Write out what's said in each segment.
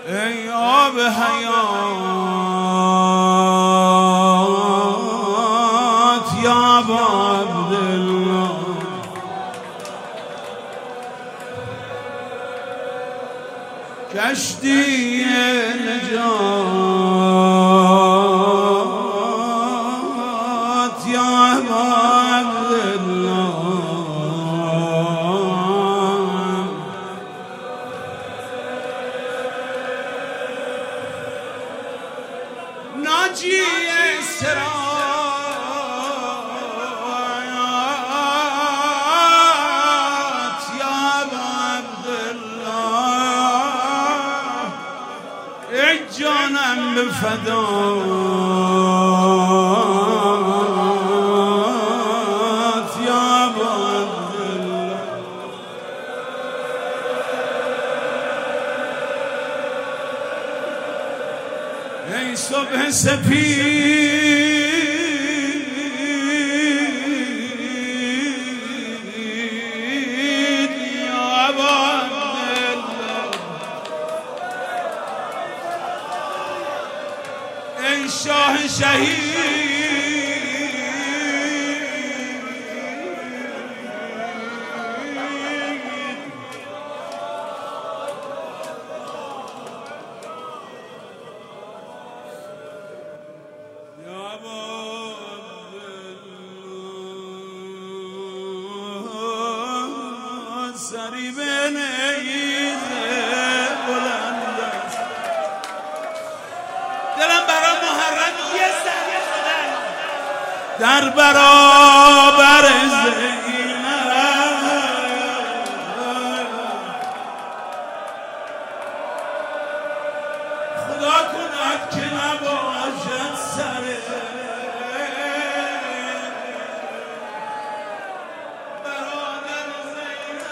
ای آب حیات یا ابا عبدالله، کشتی نجات یا ابا عبدالله، ناجی اسرات یا ابا عبدالله، ای جانم به فدات یا ابا عبدالله. ای صبح سپید یا ابا عبدالله، ای شاه شهید یا ابا عبدالله، سری به نیز بلند است. دلم برای محرم یه سری شدن در برابر زینب، خدا کند که نباشد سر برادر زینب.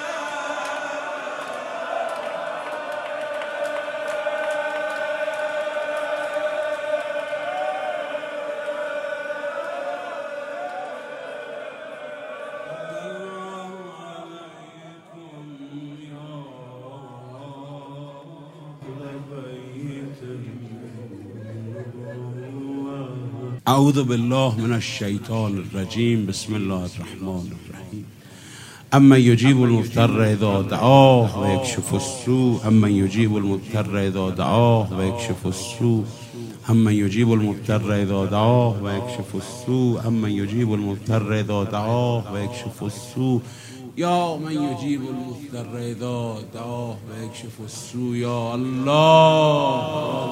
اعوذ بالله من الشیطان الرجیم. بسم الله الرحمن الرحیم. اما یجیب المضطر اذا دعاه و یکشف السوء، اما یجیب المضطر اذا دعاه و یکشف السوء، اما یجیب المضطر اذا دعاه و یکشف السوء، اما یجیب المضطر اذا دعاه و یکشف السوء، یا من یجیب المضطر اذا دعاه و یکشف السوء. یا الله.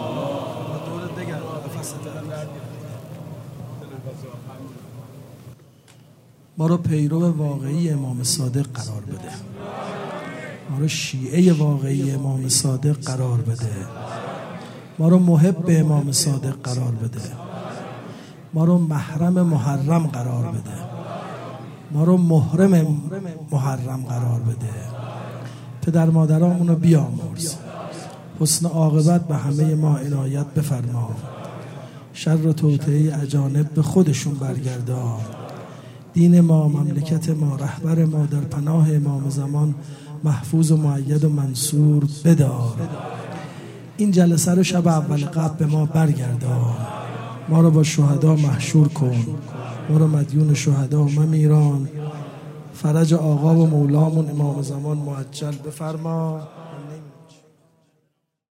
ما رو پیرو واقعی امام صادق قرار بده، ما رو شیعه واقعی امام صادق قرار بده، ما رو محب امام صادق قرار بده، ما رو محرم محرم قرار بده، ما رو محرم محرم قرار بده. پدر مادرامونو بیامرز، حسن عاقبت به همه ما عنایت بفرما، شر و توطئه اجانب به خودشون برگردان، دین ما، مملکت ما، رهبر ما در پناه امام زمان محفوظ و مؤید و منصور بدار. این جلسه رو شب اول قبل به ما برگردان، ما رو با شهدا محشور کن، ما رو مدیون شهدا ممیران، فرج آقا و مولامون امام زمان معجل بفرما.